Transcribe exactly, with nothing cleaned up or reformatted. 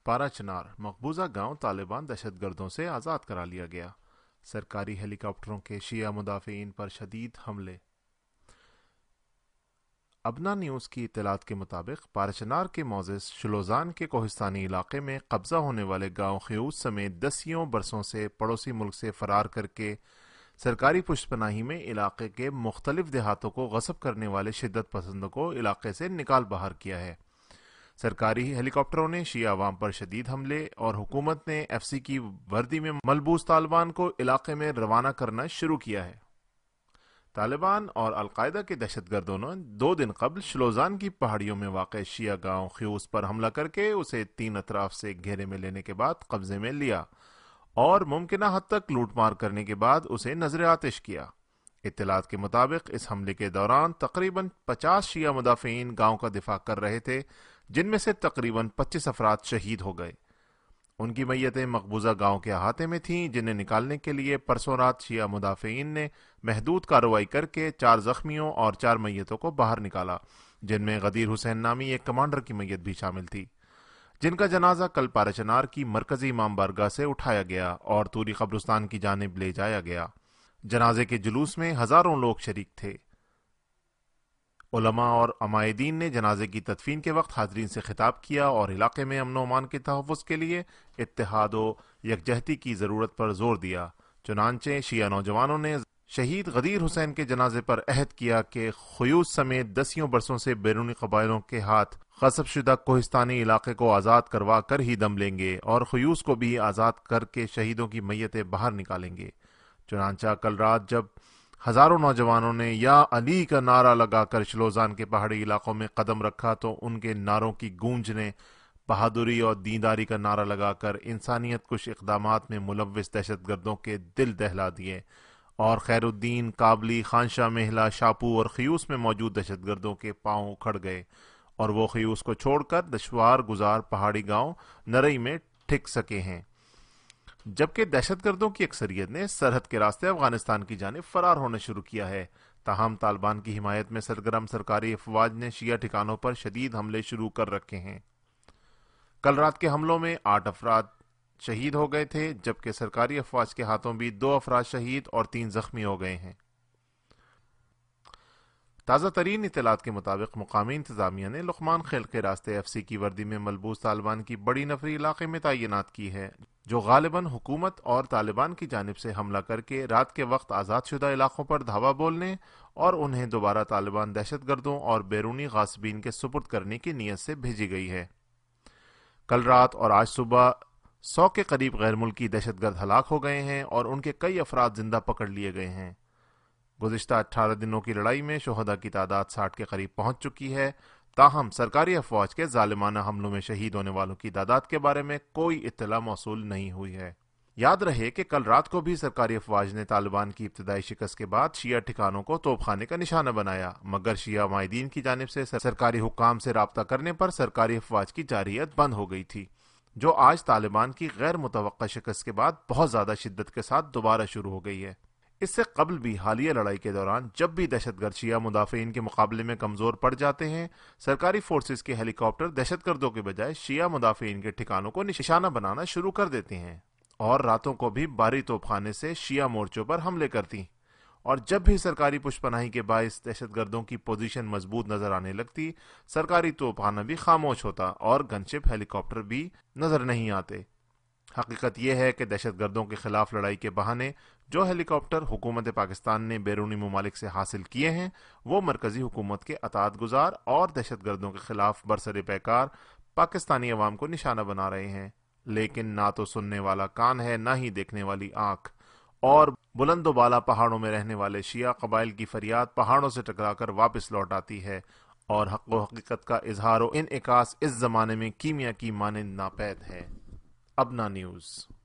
پارا چنار مقبوضہ گاؤں طالبان دہشت گردوں سے آزاد کرا لیا گیا۔ سرکاری ہیلی کاپٹروں کے شیعہ مدافعین پر شدید حملے۔ ابنا نیوز کی اطلاعات کے مطابق پارچنار کے معزز شلوزان کے کوہستانی علاقے میں قبضہ ہونے والے گاؤں خیوز سمیت دسیوں برسوں سے پڑوسی ملک سے فرار کر کے سرکاری پشت پناہی میں علاقے کے مختلف دیہاتوں کو غصب کرنے والے شدت پسندوں کو علاقے سے نکال باہر کیا ہے۔ سرکاری ہیلی کاپٹروں نے شیعہ عوام پر شدید حملے اور حکومت نے ایف سی کی وردی میں ملبوس طالبان کو علاقے میں روانہ کرنا شروع کیا ہے۔ طالبان اور القاعدہ کے دہشت گردوں نے دو دن قبل شلوزان کی پہاڑیوں میں واقع شیعہ گاؤں خیوز پر حملہ کر کے اسے تین اطراف سے گھیرے میں لینے کے بعد قبضے میں لیا اور ممکنہ حد تک لوٹ مار کرنے کے بعد اسے نظر آتش کیا۔ اطلاعات کے مطابق اس حملے کے دوران تقریباً پچاس شیعہ مدافعین گاؤں کا دفاع کر رہے تھے، جن میں سے تقریباً پچیس افراد شہید ہو گئے۔ ان کی میتیں مقبوضہ گاؤں کے احاطے میں تھیں، جنہیں نکالنے کے لیے پرسوں رات شیعہ مدافعین نے محدود کارروائی کر کے چار زخمیوں اور چار میتوں کو باہر نکالا، جن میں غدیر حسین نامی ایک کمانڈر کی میت بھی شامل تھی، جن کا جنازہ کل پارچنار کی مرکزی امام بارگاہ سے اٹھایا گیا اور توری قبرستان کی جانب لے جایا گیا۔ جنازے کے جلوس میں ہزاروں لوگ شریک تھے۔ علماء اور عمائدین نے جنازے کی تدفین کے وقت حاضرین سے خطاب کیا اور علاقے میں امن و امان کے تحفظ کے لیے اتحاد و یکجہتی کی ضرورت پر زور دیا۔ چنانچہ شیعہ نوجوانوں نے شہید غدیر حسین کے جنازے پر عہد کیا کہ خیوز سمیت دسیوں برسوں سے بیرونی قبائلوں کے ہاتھ غصب شدہ کوہستانی علاقے کو آزاد کروا کر ہی دم لیں گے اور خیوز کو بھی آزاد کر کے شہیدوں کی میتیں باہر نکالیں گے۔ چنانچہ کل رات جب ہزاروں نوجوانوں نے یا علی کا نعرہ لگا کر شلوزان کے پہاڑی علاقوں میں قدم رکھا تو ان کے نعروں کی گونج نے بہادری اور دینداری کا نعرہ لگا کر انسانیت کش اقدامات میں ملوث دہشت گردوں کے دل دہلا دیے اور خیر الدین، کابلی، خانشاہ محلہ، شاپو اور خیوس میں موجود دہشت گردوں کے پاؤں اکھڑ گئے اور وہ خیوس کو چھوڑ کر دشوار گزار پہاڑی گاؤں نرئی میں ٹھک سکے ہیں، جبکہ دہشت گردوں کی اکثریت نے سرحد کے راستے افغانستان کی جانب فرار ہونا شروع کیا ہے۔ تاہم طالبان کی حمایت میں سرگرم سرکاری افواج نے شیعہ ٹھکانوں پر شدید حملے شروع کر رکھے ہیں۔ کل رات کے حملوں میں آٹھ افراد شہید ہو گئے تھے، جبکہ سرکاری افواج کے ہاتھوں بھی دو افراد شہید اور تین زخمی ہو گئے ہیں۔ تازہ ترین اطلاعات کے مطابق مقامی انتظامیہ نے لقمان خیل کے راستے ایف سی کی وردی میں ملبوس طالبان کی بڑی نفری علاقے میں تعینات کی ہے، جو غالباً حکومت اور طالبان کی جانب سے حملہ کر کے رات کے وقت آزاد شدہ علاقوں پر دھاوا بولنے اور انہیں دوبارہ طالبان دہشت گردوں اور بیرونی غاصبین کے سپرد کرنے کی نیت سے بھیجی گئی ہے۔ کل رات اور آج صبح سو کے قریب غیر ملکی دہشت گرد ہلاک ہو گئے ہیں اور ان کے کئی افراد زندہ پکڑ لیے گئے ہیں۔ گزشتہ اٹھارہ دنوں کی لڑائی میں شہداء کی تعداد ساٹھ کے قریب پہنچ چکی ہے، تاہم سرکاری افواج کے ظالمانہ حملوں میں شہید ہونے والوں کی تعداد کے بارے میں کوئی اطلاع موصول نہیں ہوئی ہے۔ یاد رہے کہ کل رات کو بھی سرکاری افواج نے طالبان کی ابتدائی شکست کے بعد شیعہ ٹھکانوں کو توپ خانے کا نشانہ بنایا، مگر شیعہ معاہدین کی جانب سے سرکاری حکام سے رابطہ کرنے پر سرکاری افواج کی جارحیت بند ہو گئی تھی، جو آج طالبان کی غیر متوقع شکست کے بعد بہت زیادہ شدت کے ساتھ دوبارہ شروع ہو گئی ہے۔ اس سے قبل بھی حالیہ لڑائی کے دوران جب بھی دہشت گرد شیعہ مدافعین کے مقابلے میں کمزور پڑ جاتے ہیں، سرکاری فورسز کے ہیلی کاپٹر دہشت گردوں کے بجائے شیعہ مدافعین کے ٹھکانوں کو نشانہ بنانا شروع کر دیتے ہیں اور راتوں کو بھی باری توپ خانے سے شیعہ مورچوں پر حملے کرتی، اور جب بھی سرکاری پشت پناہی کے باعث دہشت گردوں کی پوزیشن مضبوط نظر آنے لگتی، سرکاری توپ خانہ بھی خاموش ہوتا اور گن شپ ہیلی کاپٹر بھی نظر نہیں آتے۔ حقیقت یہ ہے کہ دہشت گردوں کے خلاف لڑائی کے بہانے جو ہیلی کاپٹر حکومت پاکستان نے بیرونی ممالک سے حاصل کیے ہیں، وہ مرکزی حکومت کے اطاعت گزار اور دہشت گردوں کے خلاف برسر پیکار پاکستانی عوام کو نشانہ بنا رہے ہیں، لیکن نہ تو سننے والا کان ہے، نہ ہی دیکھنے والی آنکھ، اور بلند و بالا پہاڑوں میں رہنے والے شیعہ قبائل کی فریاد پہاڑوں سے ٹکرا کر واپس لوٹ آتی ہے، اور حق و حقیقت کا اظہار و انعکاس اس زمانے میں کیمیا کی مانند ناپید ہے۔ ابنا نیوز۔